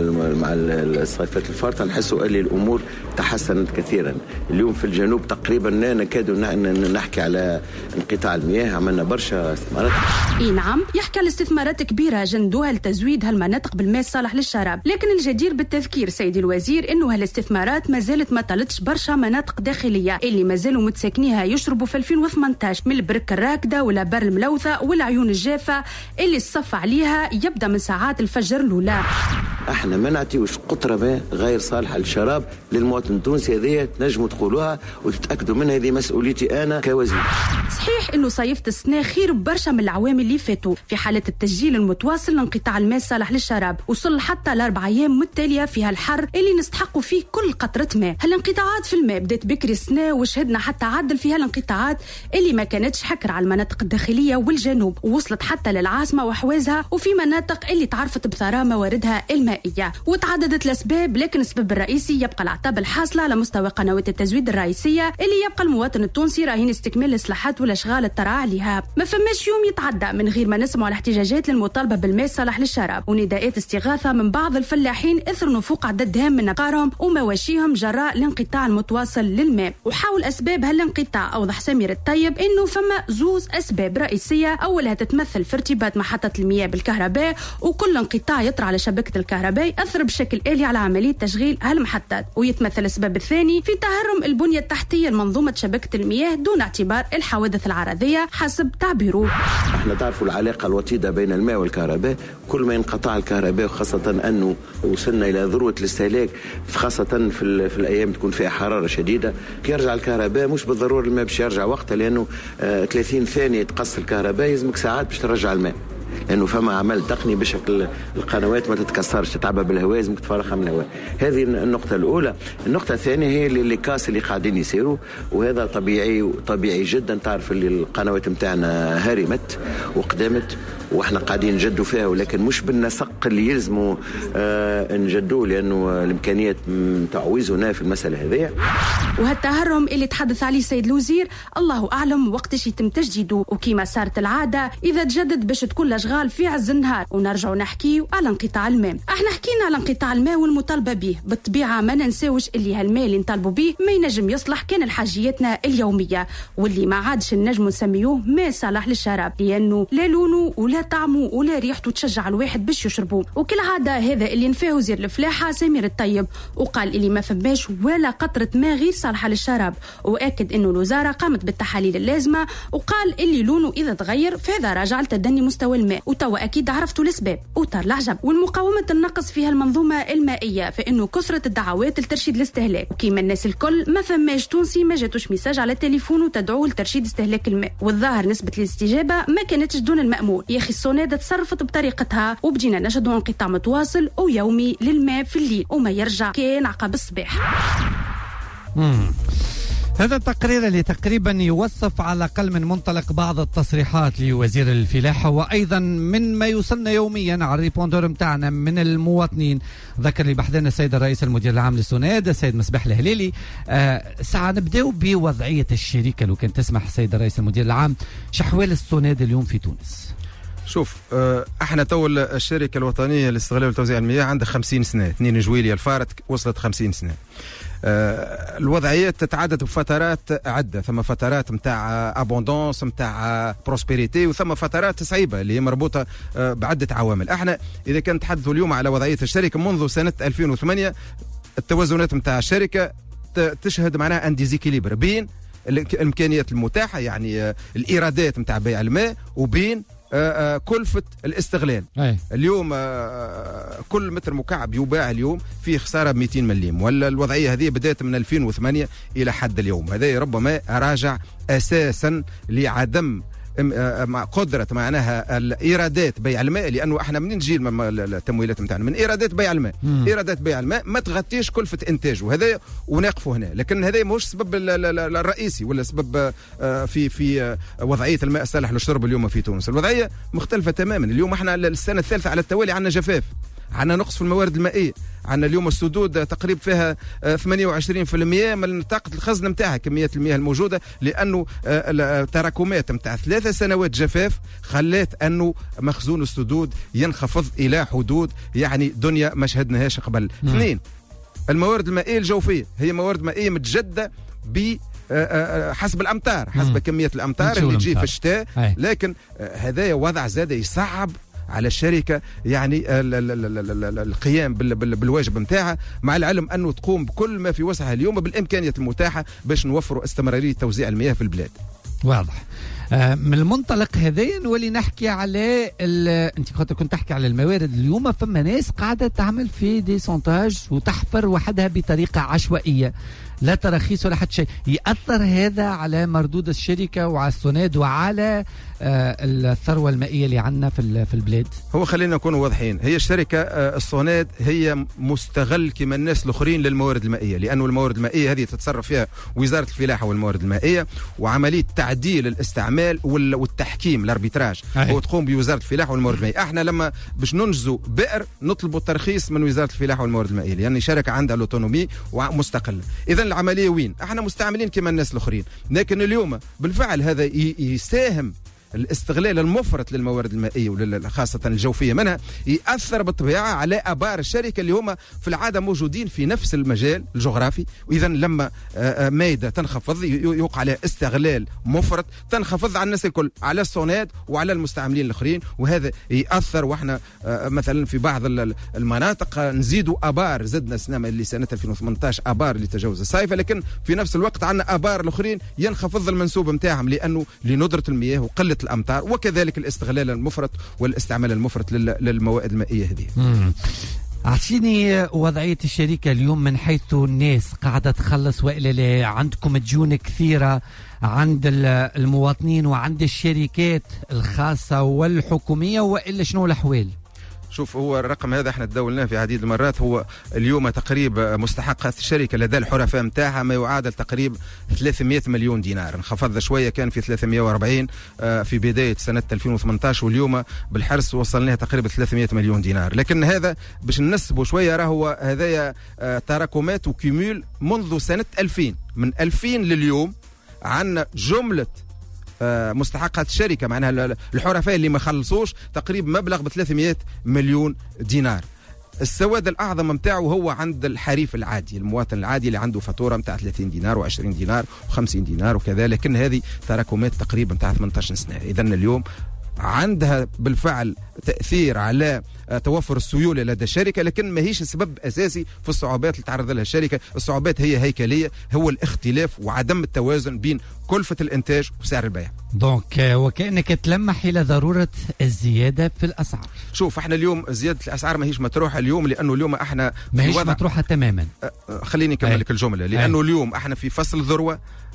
الصيفات الفارطة نحسوا اللي الامور تحسنت كثيرا. اليوم في الجنوب تقريبا نكاد نحكي على انقطاع المياه، عملنا برشا استثمارات.
اي نعم، يحكي على استثمارات كبيره جندوها لتزويد هالمناطق بالماء الصالح للشراب، لكن الجدير بالتذكير سيدي الوزير انه هالاستثمارات ما زالت ما طلتش برشا مناطق داخليه اللي ما زالوا متساكنيها يشربوا في 2018 من البرك الراكده والابار الملوثه والعيون الجافه اللي الصف عليها يبدا من ساعات الفجر الاولى.
احنا ما نعطيوش قطره ماء غير صالحه للشراب للمواطن التونسي، هذه تنجموا تقولوها وتتاكدوا منها، هذه مسؤوليتي انا كوزير.
صحيح انه صيفه السنه خير برشا من العوام اللي فاتوا في حاله التسجيل المتواصل لانقطاع الماء الصالح للشراب، وصل حتى ل4 ايام متتاليه فيها الحر اللي نستحقوا فيه كل قطره ماء. هالانقطاعات في الماء بدات بكري السنه، وشهدنا حتى عدل فيها الانقطاعات اللي ما كانتش حكر على المناطق الداخليه والجنوب، ووصلت حتى للعاصمه وحوازها، وفي مناطق اللي تعرفت بثراء مواردها المائيه. وتعددت الاسباب، لكن السبب الرئيسي يبقى العطب الحاصله على مستوى قنوات التزويد الرئيسيه اللي يبقى المواطن التونسي راهين استكمال الاصلاحات والاشغال الطرح عليها. ما فماش يوم يتعدى من غير ما نسمع الاحتجاجات للمطالبه بالماء الصالح للشراب، ونداءات استغاثه من بعض الفلاحين اثر نفوق عدد هام من نقارهم ومواشيهم جراء الانقطاع المتواصل للماء. وحاول اسباب هالانقطاع اوضح سمير الطيب انه فما زوز اسباب رئيسيه، اولها تتمثل في ارتباط محطه المياه بالكهرباء، وكل انقطاع يطرى على شبكه الكهرباء ياثر بشكل آلي على عمليه تشغيل هالمحطات. ويتمثل السبب الثاني في تهرم البنيه التحتيه لمنظومه شبكه المياه دون اعتبار الحوادث العرضيه حسب تعبيره.
احنا تعرفوا العلاقه الوطيده بين الماء والكهرباء، كل ما ينقطع الكهرباء وخاصه انه وصلنا الى ذروه الاستهلاك، خاصه في الايام تكون فيها حراره شديده، كي يرجع الكهرباء مش بالضروره الماء باش يرجع وقتها، لانه 30 ثانيه تقص الكهرباء يلزمك ساعات باش ترجع الماء، لانه فما عمل تقني باش القنوات ما تتكسرش، تتعبى بالهواء لازمك تفرغها من الهواء. هذه النقطه الاولى. النقطه الثانيه هي اللي كاس اللي قاعدين يصيروا، وهذا طبيعي جدا. تعرف اللي القنوات نتاعنا هرمت وقدمت واحنا قاعدين نجدوا فيها، ولكن مش بالنسق اللي يلزموا نجدوه، لانه الامكانيات تعويزنا في المساله هذه.
وهالتهرم اللي تحدث عليه سيد الوزير الله اعلم وقتاش يتم تجديده، وكيما صارت العاده اذا تجدد باش تكون الاشغال في عز النهار. ونرجعوا نحكيو على انقطاع الماء. احنا حكينا على انقطاع الماء والمطالبه به، بالطبيعه ما ننساوش اللي هالماء اللي نطالبوا به ما ينجم يصلح كان لحاجياتنا اليوميه، واللي ما عادش نجم نسميوه ماء صالح للشراب، لانه لا لونه ولا لا طعمه ولا ريحته تشجع الواحد باش يشربوه. وكالعادة هذا اللي نفاه وزير الفلاحة سمير الطيب، وقال اللي ما فماش ولا قطرة ماء غير صالحة للشراب، وأكد إنه الوزارة قامت بالتحاليل اللازمة، وقال اللي لونه إذا تغير فهذا راجع لتدني مستوى الماء، وتوا أكيد عرفتوا الأسباب وطار العجب. والمقاومة النقص فيها المنظومة المائية، فإنه كثرة الدعوات لترشيد الاستهلاك، وكيما الناس الكل ما فماش تونسي ما جاتوش ميساج على التليفون وتدعوه لترشيد استهلاك الماء، والظاهر نسبة الاستجابة ما كانتش دون المأمول. يا أخي السوناد تصرفت بطريقتها، وبجينا نشهدوا انقطاع متواصل ويومي للماء في الليل وما يرجع كان عقب الصباح.
هذا التقرير اللي تقريبا يوصف على الأقل من منطلق بعض التصريحات لوزير الفلاحة، وأيضا من ما يوصلنا يوميا على الريبوندور متاعنا من المواطنين. ذكر لي بحثنا السيد الرئيس المدير العام للسوناد السيد مصباح الهليلي. ساعة نبدأ بوضعية الشركة، لو كان تسمح السيد الرئيس المدير العام، شحوال السوناد اليوم في تونس؟
شوف، احنا تو الشركة الوطنية لاستغلال وتوزيع المياه عندها 50 سنة، 2 جويلية الفارت وصلت 50 سنة. الوضعيات تتعدد بفترات عدة، ثم فترات متاع ابوندونس متاع بروسبيريتي، وثم فترات صعيبة اللي هي مربوطة بعدة عوامل. احنا إذا كان نتحدثوا اليوم على وضعية الشركة منذ سنة 2008 التوازنات متاع الشركة تشهد معناها ان ديزيكيليبر بين الامكانيات المتاحة، يعني الايرادات متاع بيع الماء، وبين كلفة الاستغلال. اليوم كل متر مكعب يباع اليوم فيه خسارة ب200 مليم، ولا الوضعية هذه بدأت من 2008 إلى حد اليوم. هذا ربما راجع أساسا لعدم قدرة معناها الإيرادات بيع الماء، لأنه احنا منين تجي التمويلات متاعنا؟ من إيرادات بيع الماء. إيرادات بيع الماء ما تغطيش كلفة إنتاجه، هذا ونقفوا هنا. لكن هذا مش سبب الرئيسي ولا سبب في وضعية الماء الصالح للشرب اليوم في تونس. الوضعية مختلفة تماما. اليوم احنا السنة الثالثة على التوالي عندنا جفاف، عندنا نقص في الموارد المائية، عندنا اليوم السدود تقريبا فيها 28% من طاقة الخزن متاعها كميات المياه الموجودة، لأنه التراكمات متاع 3 سنوات جفاف خلات أنه مخزون السدود ينخفض إلى حدود يعني دنيا ما شهدناهاش قبل. 2 الموارد المائية الجوفية هي موارد مائية متجددة حسب الأمطار، حسب كمية الأمطار اللي تجي في الشتاء. لكن هذا وضع زاد يصعب على الشركة يعني القيام بالواجب متاعها، مع العلم أنه تقوم بكل ما في وسعها اليوم بالإمكانيات المتاحة باش نوفروا استمرارية توزيع المياه في البلاد.
واضح. من المنطلق هذا نولي نحكي على انت كنت تحكي على الموارد. اليوم فما ناس قاعدة تعمل في ديسونتاج وتحفر وحدها بطريقة عشوائية، لا تراخيص ولا حتى شيء. يأثر هذا على مردود الشركة وعلى السوناد وعلى الثروة المائية اللي عندنا في البلاد؟
هو خلينا نكون واضحين، هي الشركة السوناد هي مستغل كما الناس الآخرين للموارد المائية، لأنه الموارد المائية هذه تتصرف فيها وزارة الفلاحة والموارد المائية، وعملية تعديل الاستعمال والتحكيم الاربيتراج هو تقوم بوزارة الفلاحة والموارد المائية. احنا لما باش ننجزوا بئر نطلبوا الترخيص من وزارة الفلاحة والموارد المائية، لأن شركة عندها الأوتونومي ومستقلة. إذن العملية وين؟ احنا مستعملين كما الناس الآخرين، لكن اليوم بالفعل هذا يساهم الاستغلال المفرط للموارد المائية وخاصة الجوفية منها، يأثر بالطبيعة على آبار الشركة اللي هم في العادة موجودين في نفس المجال الجغرافي. وإذا لما مايدة تنخفض يوقع عليها استغلال مفرط، تنخفض على الناس الكل، على السوناد وعلى المستعملين الآخرين، وهذا يأثر. وإحنا مثلا في بعض المناطق نزيدوا آبار، زدنا سنة 2018 آبار اللي تجاوز الصيف، لكن في نفس الوقت عندنا آبار الآخرين ينخفض المنسوب متاعهم لأنه لندرة المياه وقلة الأمطار، وكذلك الاستغلال المفرط والاستعمال المفرط للمواد المائية هذه.
أعطيني وضعية الشركة اليوم من حيث الناس قاعدة تخلص وإلا لا؟ عندكم ديون كثيرة عند المواطنين وعند الشركات الخاصة والحكومية، وإلا شنو الأحوال؟
شوف، هو الرقم هذا احنا تداولناه في عديد المرات. هو اليوم تقريبا مستحقات الشركة لدى الحرفاء متاعها ما يعادل تقريبا 300 مليون دينار، انخفض شوية، كان في 340 في بداية سنة 2018، واليوم بالحرص وصلناها تقريبا 300 مليون دينار. لكن هذا باش ننسبه شوية راهو هذايا تراكمات وكيمول منذ سنة 2000. من 2000 لليوم عندنا جملة مستحقات الشركة معناها الحرفاء اللي ما خلصوش تقريبا مبلغ ب300 مليون دينار. السواد الأعظم متاعه هو عند الحريف العادي، المواطن العادي اللي عنده فاتورة متاع 30 دينار و20 دينار و50 دينار وكذا، لكن هذه تراكمات تقريبا متاع 18 سنة. إذن اليوم عندها بالفعل تأثير على توفر السيولة لدى الشركة، لكن ما هيش سبب أساسي في الصعوبات اللي تعرض لها الشركة. الصعوبات هي هيكلية، هو الاختلاف وعدم التوازن بين كلفة الإنتاج وسعر البيع.
دونك وكأنك تلمح إلى ضرورة الزيادة في الأسعار.
شوف احنا اليوم زيادة الأسعار ما هيش مطروحة اليوم، لأنه اليوم احنا
ما هيش مطروحة تماما.
خليني أكمل لك الجملة. لأنه اليوم احنا في فصل ذروة.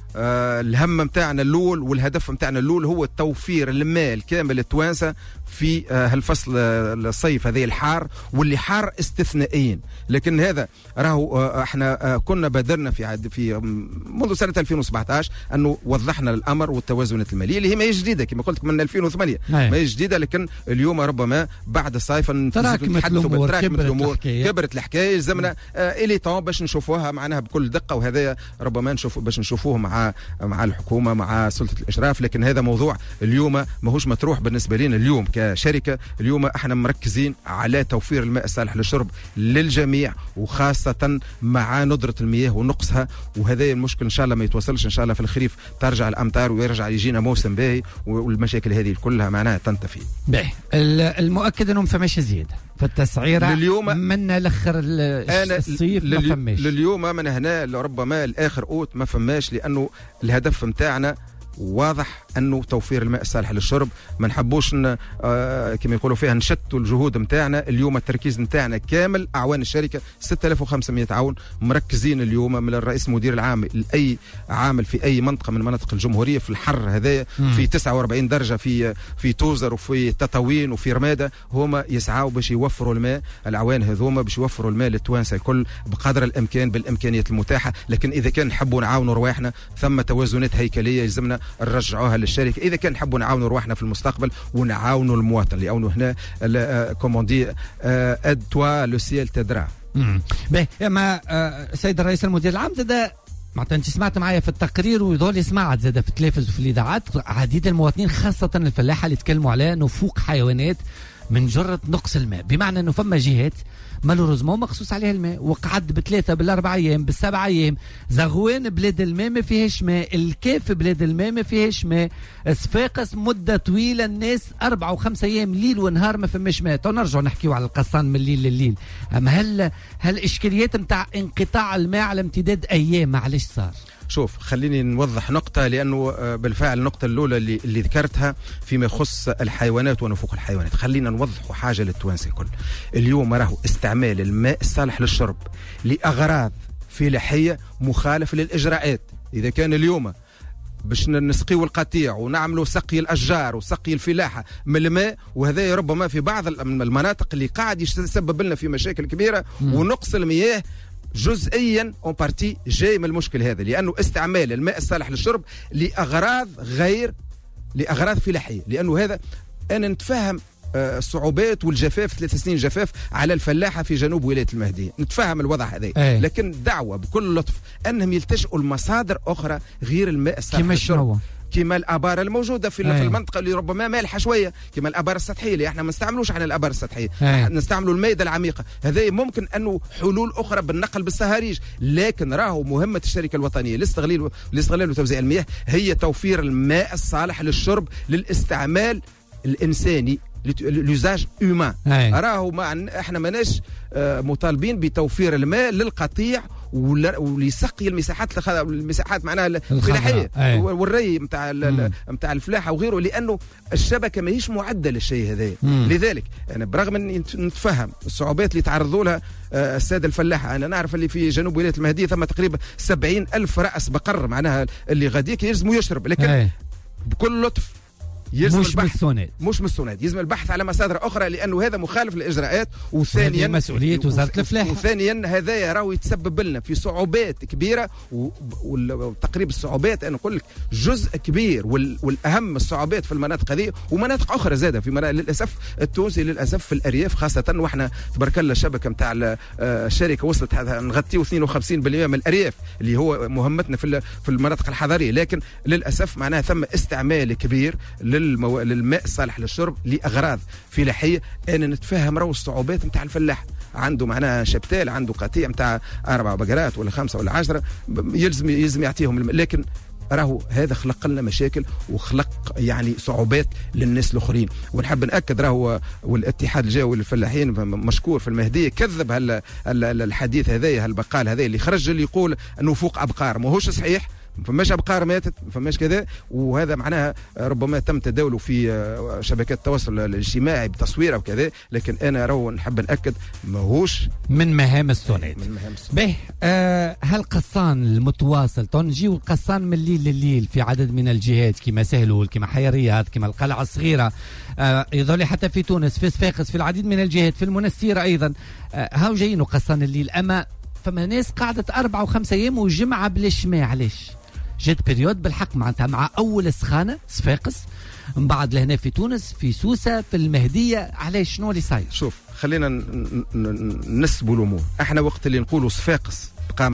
الهم متاعنا الأول والهدف متاعنا الأول هو توفير المال كامل التوانسة في هالفصل الصيف هذه الحار، واللي حار استثنائيين. لكن هذا راهو احنا كنا بادرنا في منذ سنة 2017 أنه وضحنا الأمر والتوازنات المالية اللي هي ما هي جديدة كما قلت من 2008. ما هي جديدة، لكن اليوم ربما بعد الصيف
تراكمت الأمور،
كبرت الحكاية. لازمنا إلي طون باش نشوفوها معناها بكل دقة، وهذا ربما باش نشوفوه مع الحكومة مع سلطة الإشراف. لكن هذا موضوع اليوم ماهوش مطروح بالنسبة لنا اليوم كشركة. اليوم احنا مركزين على توفير الماء الصالح للشرب للجميع، وخاصة مع ندرة المياه ونقصها. وهذا المشكل ان شاء الله ما يتوصلش، ان شاء الله في الخريف ترجع الامطار ويرجع يجينا موسم باهي والمشاكل هذه كلها معناها تنتفي.
باهي المؤكد انه ما فماش زيادة في التسعيرة اليوم من الاخر الصيف ما فماش.
لليوم من هنا ربما الاخر اوت ما فماش، لانه الهدف متاعنا واضح انه توفير الماء الصالح للشرب. ما نحبوش كما يقولوا فيها نشتوا الجهود نتاعنا. اليوم التركيز نتاعنا كامل اعوان الشركه 6500 عون مركزين اليوم من الرئيس المدير العام لاي عامل في اي منطقه من مناطق الجمهوريه في الحر هذايا في 49 درجه في توزر وفي تطاوين وفي رماده، هما يسعوا باش يوفروا الماء. العوان هذوما باش يوفروا الماء للتوانسه الكل بقدر الامكان بالامكانيات المتاحه. لكن اذا كان نحبوا نعاونوا رواحنا ثم توازنات هيكليه يلزمنا نرجعوها للشركه. اذا كان نحبوا نعاونوا رواحنا في المستقبل ونعاونوا المواطن، لانه هنا كوموندي اد توا لو سيل تدرا.
باهي اما سيد الرئيس المدير العام زاد معناتها انت سمعت معايا في التقرير ويظل سمعت زاد في التلفز وفي الاذاعات عديد المواطنين خاصه الفلاحه اللي تكلموا على نفوق حيوانات من جرة نقص الماء، بمعنى انه فما جهات مالوريزمون مخصوص عليها الماء وقعد ب3 بال4 ايام بال7 ايام. زغوان بلاد الماء ما فيهاش ماء، الكاف بلاد الماء ما فيهاش ماء، صفاقس مده طويله الناس 4 و5 ايام ليل ونهار ما فماش ماء. تو نرجعوا نحكيو على القصان من الليل لليل. اما هل الاشكاليات نتاع انقطاع الماء على امتداد ايام معلش صار؟
شوف خليني نوضح نقطة، لأنه بالفعل النقطة الأولى اللي ذكرتها فيما يخص الحيوانات ونفوق الحيوانات. خلينا نوضح حاجة للتوانسة الكل. اليوم راهو استعمال الماء الصالح للشرب لأغراض فلاحية مخالف للإجراءات. إذا كان اليوم باش نسقيو القطيع ونعملوا سقي الأشجار وسقي الفلاحة من الماء، وهذا ربما في بعض المناطق اللي قاعد يسبب لنا في مشاكل كبيرة ونقص المياه جزئيا اون بارتي جاي من المشكل هذا، لانه استعمال الماء الصالح للشرب لاغراض فلاحيه. لانه هذا انا نتفهم الصعوبات والجفاف 3 سنين جفاف على الفلاحه في جنوب ولايه المهديه، نتفهم الوضع هذا. لكن دعوه بكل لطف انهم يلتجئوا لمصادر اخرى غير الماء الصالح للشرب، كما الابار الموجوده في المنطقه اللي ربما مالحه شويه، كما الابار السطحيه اللي احنا ما نستعملوش عن الابار السطحيه، نستعملوا المائده العميقه. هذا ممكن انه حلول اخرى بالنقل بالصهاريج، لكن راهو مهمه الشركه الوطنيه لاستغلال وتوزيع المياه هي توفير الماء الصالح للشرب للاستعمال الانساني لوزاج هيومان. راهو احنا ماناش مطالبين بتوفير الماء للقطيع ولسقي المساحات معناها الفلاحيه والري نتاع الفلاحه وغيره، لانه الشبكه ماهيش معده للشيء هذا. لذلك انا برغم اني نتفهم الصعوبات اللي تعرضوا لها الساده الفلاحه، انا نعرف اللي في جنوب ولايه المهديه ثم تقريبا 70,000 راس بقر معناها اللي غاديك يلزموا يشرب، لكن بكل لطف يلزم مش مسونات يلزم البحث على مصادر اخرى، لانه هذا مخالف للاجراءات. وثانيا
مسؤوليه وزاره الفلاحه،
وثانيا هذا راهو يتسبب لنا في صعوبات كبيره. وتقريب الصعوبات انا نقول لك جزء كبير والاهم الصعوبات في المناطق هذه ومناطق اخرى زاده في للاسف التونسي للاسف في الارياف خاصه. واحنا تبارك الله الشبكه نتاع الشركه وصلت نغطيو 52% من الارياف اللي هو مهمتنا في المناطق الحضريه، لكن للاسف معناها ثم استعمال كبير للماء الصالح للشرب لأغراض فلاحية. أنا نتفهم رو الصعوبات نتاع الفلاح، عنده معناها شبتال، عنده قطيع نتاع 4 بقرات ولا 5 ولا 10 يلزم يعطيهم لكن راهو هذا خلق لنا مشاكل وخلق يعني صعوبات للناس الاخرين. ونحب ناكد راهو والاتحاد الجوي للفلاحين مشكور في المهديه كذب الحديث هذايا هالبقال هذايا اللي خرج اللي يقول انه فوق ابقار، ماهوش صحيح، ما فماش ابقار ماتت، ما فماش كذا. وهذا معناها ربما تم تداوله في شبكات التواصل الاجتماعي بتصويره وكذا، لكن انا راهو نحب ناكد ماهوش
من مهام السونيت. به هالقصان المتواصل تنجيو القصان من الليل لليل في عدد من الجهات كما سهلول كما حي الرياض كما القلعه الصغيره، يظل حتى في تونس في صفاقس في العديد من الجهات في المنستيره ايضا هاو جايين قصان الليل. اما فما ناس قعدت 4 و5 ايام وجمعه بلاش ما. علاش؟ جات بريود بالحق معناتها مع اول سخانه صفاقس، من بعد لهنا في تونس في سوسه في المهديه. علاش؟ شنو اللي صاير؟
شوف خلينا نسبوا الامور. احنا وقت اللي نقولوا صفاقس